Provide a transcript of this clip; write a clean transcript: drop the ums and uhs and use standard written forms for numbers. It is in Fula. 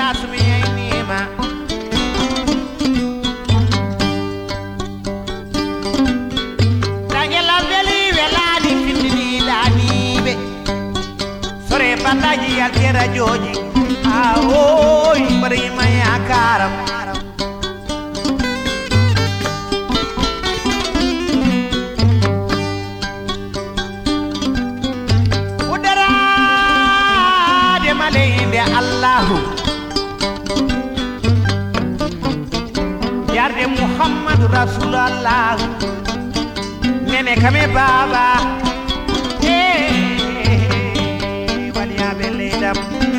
sumi ay nima dangela beli welani findini danibe sore bandaji alkera joji aoy bari maya karam udara de malende Allahu yarde Muhammad Rasulullah nene kame baba waliya beledam